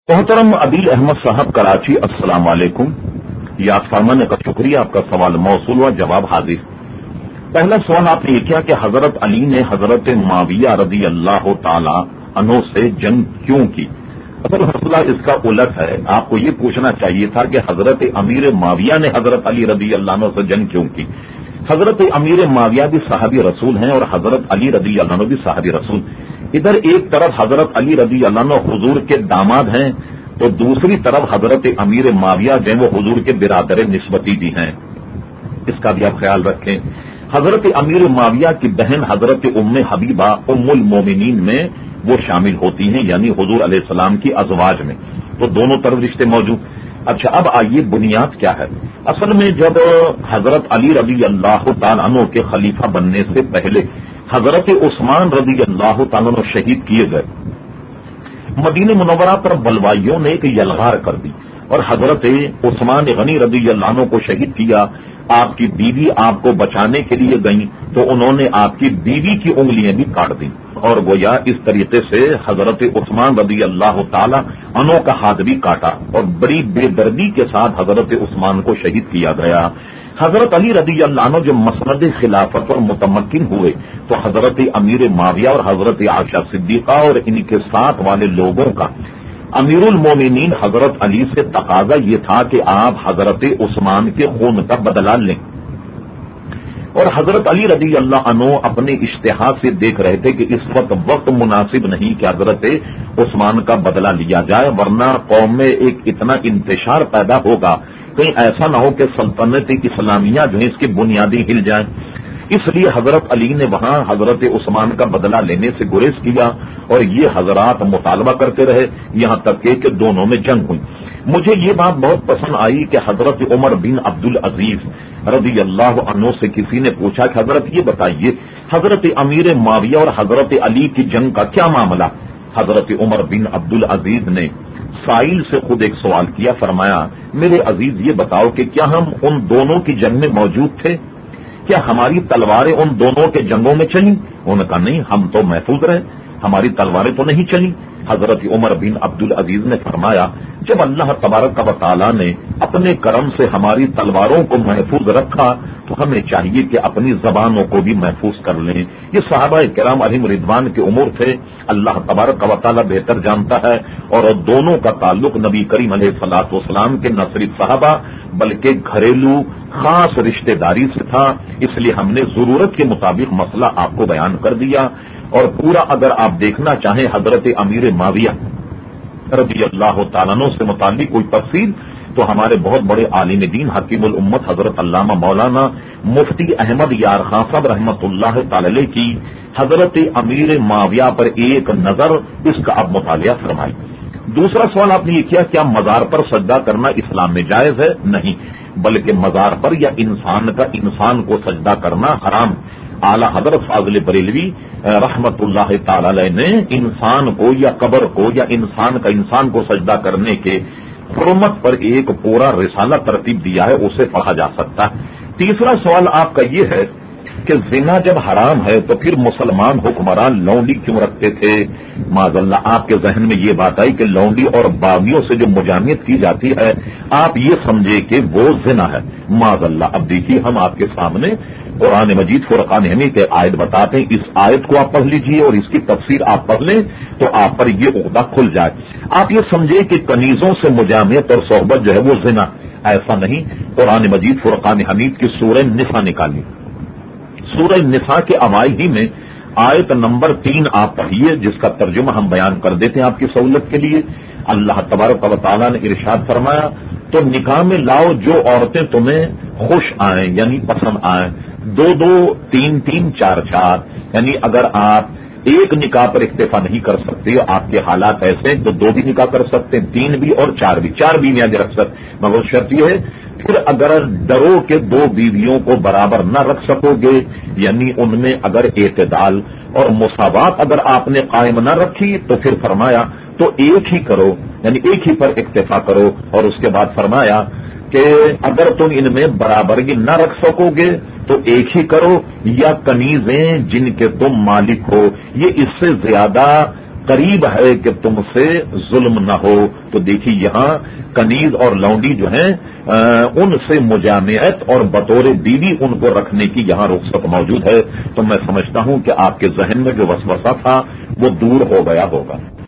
محترم عدیل احمد صاحب کراچی، السلام علیکم۔ یاد فرمانے کا شکریہ، آپ کا سوال موصول ہوا، جواب حاضر۔ پہلا سوال آپ نے یہ کیا کہ حضرت علی نے حضرت معاویہ رضی اللہ تعالی عنہ سے جنگ کیوں کی؟ اصل مسئلہ اس کا الٹ ہے، آپ کو یہ پوچھنا چاہیے تھا کہ حضرت امیر معاویہ نے حضرت علی رضی اللہ عنہ سے جنگ کیوں کی۔ حضرت امیر معاویہ بھی صحابی رسول ہیں اور حضرت علی رضی اللہ عنہ بھی صحابی رسول۔ ادھر ایک طرف حضرت علی رضی اللہ عنہ حضور کے داماد ہیں تو دوسری طرف حضرت امیر معاویہ جو وہ حضور کے برادر نسبتی بھی ہیں، اس کا بھی آپ خیال رکھیں۔ حضرت امیر معاویہ کی بہن حضرت ام حبیبہ ام المومنین میں وہ شامل ہوتی ہیں، یعنی حضور علیہ السلام کی ازواج میں، تو دونوں طرف رشتے موجود۔ اچھا، اب آئیے بنیاد کیا ہے۔ اصل میں جب حضرت علی رضی اللہ تعالیٰ عنہ کے خلیفہ بننے سے پہلے حضرت عثمان رضی اللہ تعالیٰ عنہ شہید کیے گئے، مدینہ منورہ پر بلوائیوں نے ایک یلغار کر دی اور حضرت عثمان غنی رضی اللہ عنہ کو شہید کیا۔ آپ کی بیوی آپ کو بچانے کے لیے گئیں تو انہوں نے آپ کی بیوی کی انگلیاں بھی کاٹ دیں اور گویا اس طریقے سے حضرت عثمان رضی اللہ تعالی عنہ کا ہاتھ بھی کاٹا اور بڑی بے دردی کے ساتھ حضرت عثمان کو شہید کیا گیا۔ حضرت علی رضی اللہ عنہ جو مسند خلافت پر متمکن ہوئے تو حضرت امیر معاویہ اور حضرت عائشہ صدیقہ اور ان کے ساتھ والے لوگوں کا امیر المومنین حضرت علی سے تقاضا یہ تھا کہ آپ حضرت عثمان کے خون کا بدلہ لیں، اور حضرت علی رضی اللہ عنہ اپنے اشتہار سے دیکھ رہے تھے کہ اس وقت مناسب نہیں کہ حضرت عثمان کا بدلہ لیا جائے، ورنہ قوم میں ایک اتنا انتشار پیدا ہوگا کہیں ایسا نہ ہو کہ سلطنت اسلامیہ جو ہے اس کی بنیادیں ہل جائیں۔ اس لیے حضرت علی نے وہاں حضرت عثمان کا بدلہ لینے سے گریز کیا اور یہ حضرات مطالبہ کرتے رہے یہاں تک کہ دونوں میں جنگ ہوئی۔ مجھے یہ بات بہت پسند آئی کہ حضرت عمر بن عبد العزیز رضی اللہ عنہ سے کسی نے پوچھا کہ حضرت یہ بتائیے حضرت امیر معاویہ اور حضرت علی کی جنگ کا کیا معاملہ؟ حضرت عمر بن عبد العزیز نے سائل سے خود ایک سوال کیا، فرمایا میرے عزیز یہ بتاؤ کہ کیا ہم ان دونوں کی جنگ میں موجود تھے؟ کیا ہماری تلواریں ان دونوں کے جنگوں میں چلیں؟ انہوں نے کہا نہیں، ہم تو محفوظ رہے، ہماری تلواریں تو نہیں چلیں۔ حضرت عمر بن عبد العزیز نے فرمایا جب اللہ تبارک و تعالی نے اپنے کرم سے ہماری تلواروں کو محفوظ رکھا تو ہمیں چاہیے کہ اپنی زبانوں کو بھی محفوظ کر لیں۔ یہ صحابہ کرام علیہم رضوان کے امور تھے، اللہ تبارک و تعالی بہتر جانتا ہے، اور دونوں کا تعلق نبی کریم علیہ الصلوۃ والسلام کے نہ صرف صحابہ بلکہ گھریلو خاص رشتہ داری سے تھا، اس لیے ہم نے ضرورت کے مطابق مسئلہ آپ کو بیان کر دیا۔ اور پورا اگر آپ دیکھنا چاہیں حضرت امیر معاویہ رضی اللہ تعالیٰ عنہ سے متعلق کوئی تفصیل تو ہمارے بہت بڑے عالم دین حکیم الامت حضرت علامہ مولانا مفتی احمد یار خان صاحب رحمۃ اللہ تعالی کی حضرت امیر معاویہ پر ایک نظر، اس کا آپ مطالعہ فرمائیں۔ دوسرا سوال آپ نے یہ کیا مزار پر سجدہ کرنا اسلام میں جائز ہے؟ نہیں، بلکہ مزار پر یا انسان کو سجدہ کرنا حرام۔ اعلی حضرت فاضل بریلوی رحمت اللہ تعالی علیہ نے انسان کو یا قبر کو یا انسان کو سجدہ کرنے کے حرمت پر ایک پورا رسالہ ترتیب دیا ہے، اسے پڑھا جا سکتا ہے۔ تیسرا سوال آپ کا یہ ہے کہ زنا جب حرام ہے تو پھر مسلمان حکمران لونڈی کیوں رکھتے تھے؟ معاذ اللہ آپ کے ذہن میں یہ بات آئی کہ لونڈی اور باغیوں سے جو مجامعت کی جاتی ہے آپ یہ سمجھے کہ وہ زنا ہے۔ معاذ اللہ، اب دیکھیے ہم آپ کے سامنے قرآن مجید فرقان حمید کے آیت بتاتے ہیں، اس آیت کو آپ پڑھ لیجئے اور اس کی تفسیر آپ پڑھ لیں تو آپ پر یہ عقدہ کھل جائے۔ آپ یہ سمجھے کہ کنیزوں سے مجامعت اور صحبت جو ہے وہ زنا، ایسا نہیں۔ قرآن مجید فرقان حمید کی سورہ نساء نکالی، سورہ نساء کے اوائل ہی میں آیت نمبر 3 آپ پڑھیے، جس کا ترجمہ ہم بیان کر دیتے ہیں آپ کی سہولت کے لیے۔ اللہ تبارک و تعالیٰ نے ارشاد فرمایا تو نکاح میں لاؤ جو عورتیں تمہیں خوش آئیں یعنی پسند آئیں، 2 3 4 یعنی اگر آپ ایک نکاح پر اکتفا نہیں کر سکتے، آپ کے حالات ایسے ہیں تو 2 بھی نکاح کر سکتے ہیں، 3 بھی اور 4 بھی، 4 بیویاں بھی رکھ سکتے، مگر شرط یہ ہے پھر اگر ڈرو کہ 2 بیویوں کو برابر نہ رکھ سکو گے، یعنی ان میں اگر اعتدال اور مساوات اگر آپ نے قائم نہ رکھی تو پھر فرمایا تو ایک ہی کرو، یعنی ایک ہی پر اکتفا کرو، اور اس کے بعد فرمایا کہ اگر تم ان میں برابری نہ رکھ سکو گے تو ایک ہی کرو، یا کنیزیں جن کے تم مالک ہو، یہ اس سے زیادہ قریب ہے کہ تم سے ظلم نہ ہو. تو دیکھیے یہاں کنیز اور لونڈی جو ہیں ان سے مجامعت اور بطور بیوی ان کو رکھنے کی یہاں رخصت موجود ہے. تو میں سمجھتا ہوں کہ آپ کے ذہن میں جو وسوسہ تھا وہ دور ہو گیا ہوگا.